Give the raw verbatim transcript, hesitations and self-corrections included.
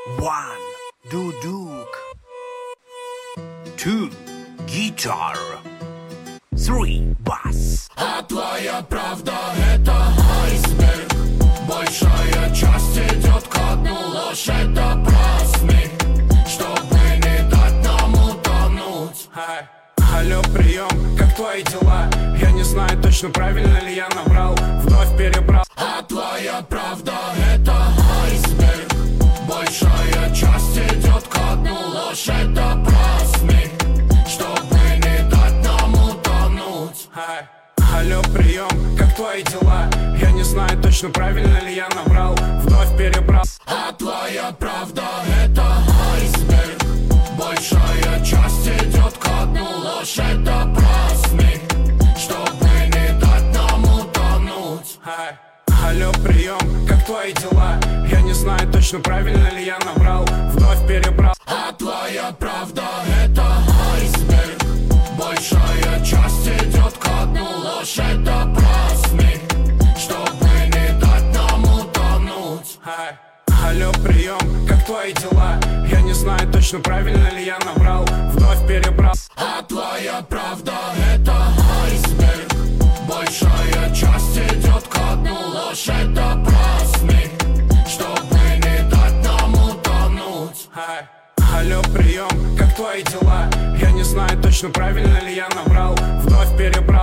One, duduk. Two, guitar. Three, bass. А твоя правда это айсберг. Большая часть идет ко дну. Ложь это просмех, чтобы не дать нам утонуть. Ай, алло, прием, как твои дела? Я не знаю точно, правильно ли я набрал. Вновь перебрал. А твоя правда это айсберг. Большая часть идет ко дну. Ложь это просмех, чтобы не дать нам утонуть. Ай, алло, прием, как твои дела? Я не знаю точно, правильно ли я набрал. Вновь перебрал. А твоя правда это айсберг. Большая часть идет ко дну. Ложь это просмех, чтобы не дать нам утонуть. Ай, алло, прием, как твои дела? Я не знаю точно, правильно ли я набрал. Вновь перебрал. А твоя правда это айсберг. Большая часть идет ко дну. Ложь это просмех, чтобы не дать нам утонуть. Ай, алло, прием, как твои дела? Я не знаю точно, правильно ли я набрал. Вновь перебрал. А твоя правда это айсберг. Большая часть идет ко дну. Ложь это просмех, чтобы не дать нам утонуть. Ай, алло, прием, как твои дела? Я не знаю точно, правильно ли я набрал. Вновь перебрал.